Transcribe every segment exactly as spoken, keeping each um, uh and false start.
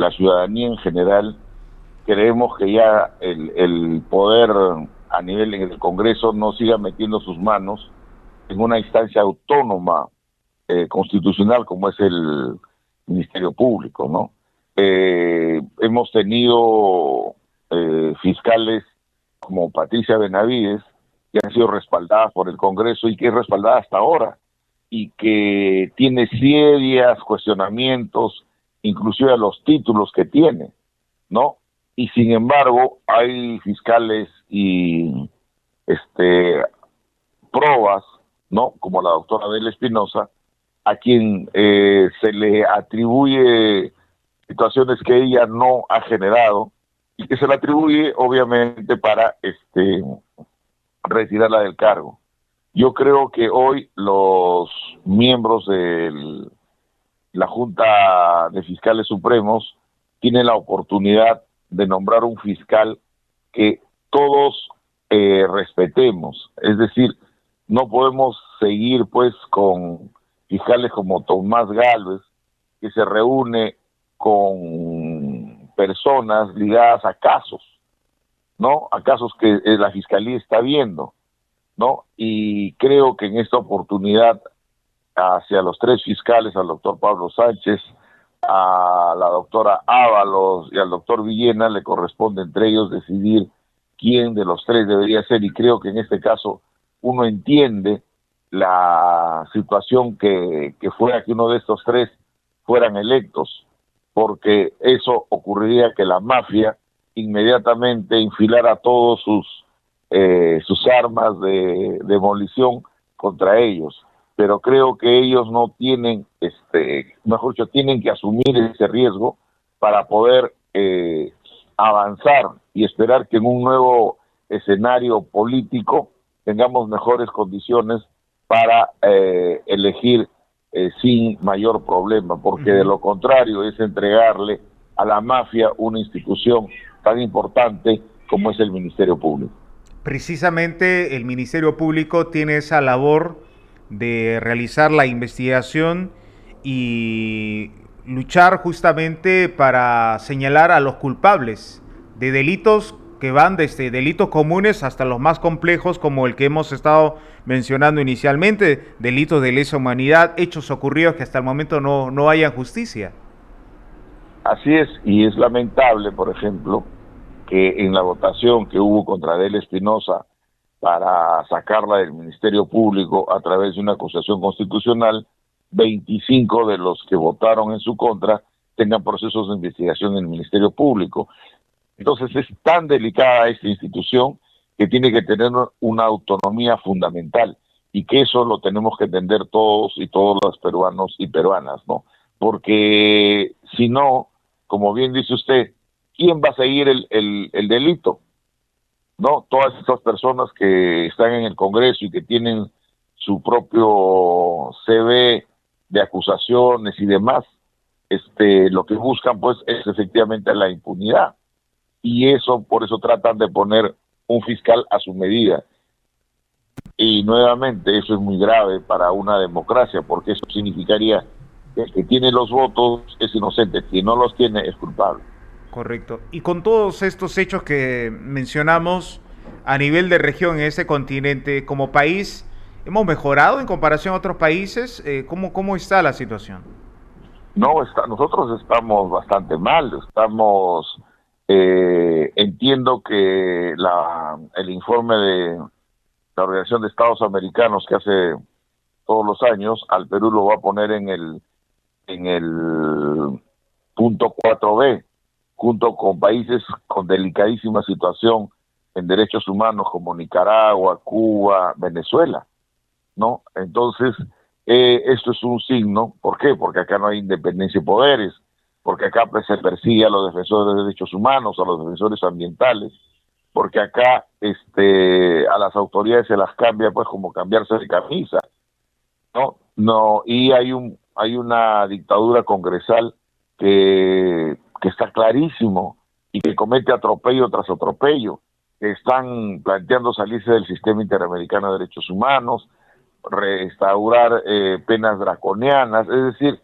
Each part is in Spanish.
la ciudadanía en general creemos que ya el, el poder a nivel en el Congreso no siga metiendo sus manos en una instancia autónoma eh, constitucional como es el Ministerio Público, ¿no? Eh, hemos tenido eh, fiscales como Patricia Benavides que han sido respaldadas por el Congreso y que es respaldada hasta ahora y que tiene serios cuestionamientos, inclusive a los títulos que tiene, ¿no? Y sin embargo hay fiscales y este probas, ¿no? Como la doctora Adela Espinosa, a quien eh, se le atribuye situaciones que ella no ha generado y que se le atribuye obviamente para este retirarla del cargo. Yo creo que hoy los miembros de la Junta de Fiscales Supremos tienen la oportunidad de nombrar un fiscal que todos eh, respetemos, es decir, no podemos seguir pues con fiscales como Tomás Gálvez, que se reúne con personas ligadas a casos, ¿no? A casos que eh, la Fiscalía está viendo, ¿no? Y creo que en esta oportunidad hacia los tres fiscales, al doctor Pablo Sánchez, a la doctora Ábalos y al doctor Villena, le corresponde entre ellos decidir quién de los tres debería ser, y creo que en este caso uno entiende la situación que, que fuera que uno de estos tres fueran electos, porque eso ocurriría que la mafia inmediatamente enfilara todos sus eh, sus armas de demolición contra ellos, pero creo que ellos no tienen, este, mejor dicho, tienen que asumir ese riesgo para poder eh, avanzar y esperar que en un nuevo escenario político tengamos mejores condiciones para eh, elegir eh, sin mayor problema, porque uh-huh. de lo contrario es entregarle a la mafia una institución tan importante como es el Ministerio Público. Precisamente el Ministerio Público tiene esa labor de realizar la investigación y luchar justamente para señalar a los culpables de delitos que van desde delitos comunes hasta los más complejos, como el que hemos estado mencionando inicialmente, delitos de lesa humanidad, hechos ocurridos que hasta el momento no, no haya justicia. Así es, y es lamentable, por ejemplo, que en la votación que hubo contra Adela Espinosa para sacarla del Ministerio Público a través de una acusación constitucional, veinticinco de los que votaron en su contra tengan procesos de investigación en el Ministerio Público. Entonces es tan delicada esta institución que tiene que tener una autonomía fundamental, y que eso lo tenemos que entender todos y todos los peruanos y peruanas, ¿no? Porque si no, como bien dice usted, ¿quién va a seguir el, el, el delito? ¿No? Todas estas personas que están en el Congreso y que tienen su propio C V de acusaciones y demás, este, lo que buscan pues es efectivamente la impunidad, y eso, por eso tratan de poner un fiscal a su medida, y nuevamente eso es muy grave para una democracia, porque eso significaría que el que tiene los votos es inocente, quien no los tiene es culpable. Correcto. Y con todos estos hechos que mencionamos a nivel de región en este continente, como país, ¿hemos mejorado en comparación a otros países? Eh, ¿cómo, ¿Cómo está la situación? No, está, nosotros estamos bastante mal. Estamos, eh, entiendo que la, el informe de la Organización de Estados Americanos que hace todos los años, al Perú lo va a poner en el, en el punto cuatro B, junto con países con delicadísima situación en derechos humanos como Nicaragua, Cuba, Venezuela, ¿no? Entonces, eh, esto es un signo. ¿Por qué? Porque acá no hay independencia de poderes, porque acá pues, se persigue a los defensores de derechos humanos, a los defensores ambientales, porque acá este, a las autoridades se las cambia pues como cambiarse de camisa, ¿no? No, y hay un hay una dictadura congresal que que está clarísimo y que comete atropello tras atropello, que están planteando salirse del sistema interamericano de derechos humanos, restaurar eh, penas draconianas, es decir,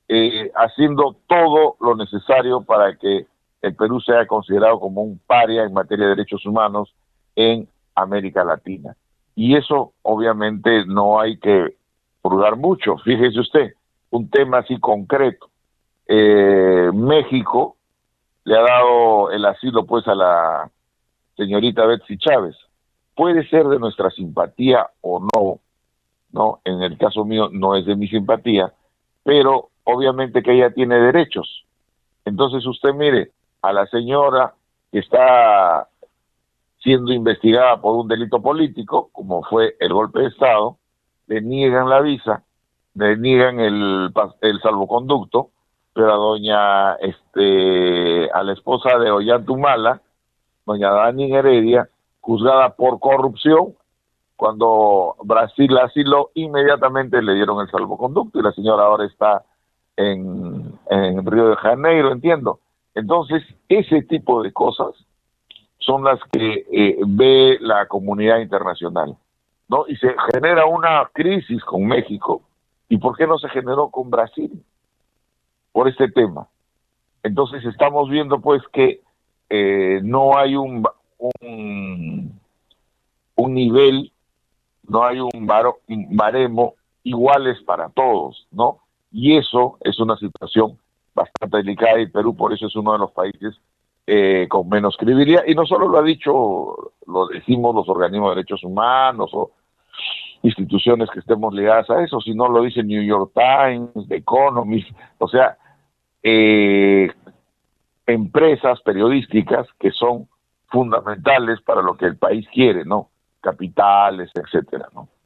eh, haciendo todo lo necesario para que el Perú sea considerado como un paria en materia de derechos humanos en América Latina. Y eso obviamente no hay que purgar mucho. Fíjese usted, un tema así concreto. Eh, México le ha dado el asilo pues a la señorita Betsy Chávez. Puede ser de nuestra simpatía o no, ¿no? En el caso mío no es de mi simpatía, pero obviamente que ella tiene derechos. Entonces usted mire, a la señora que está siendo investigada por un delito político, como fue el golpe de Estado, le niegan la visa, le niegan el, el salvoconducto, pero a doña, este, a la esposa de Ollantumala, doña Dani Heredia, juzgada por corrupción, cuando Brasil la asiló, inmediatamente le dieron el salvoconducto y la señora ahora está en, en Río de Janeiro, entiendo. Entonces, ese tipo de cosas son las que eh, ve la comunidad internacional, ¿no? Y se genera una crisis con México. ¿Y por qué no se generó con Brasil? Por este tema. Entonces estamos viendo pues que eh, no hay un, un, un nivel, no hay un, baro, un baremo iguales para todos, ¿no? Y eso es una situación bastante delicada y Perú por eso es uno de los países eh, con menos credibilidad. Y no solo lo ha dicho, lo decimos los organismos de derechos humanos o instituciones que estemos ligadas a eso, sino lo dice New York Times, The Economist, o sea, eh, empresas periodísticas que son fundamentales para lo que el país quiere, ¿no? Capitales, etcétera, ¿no?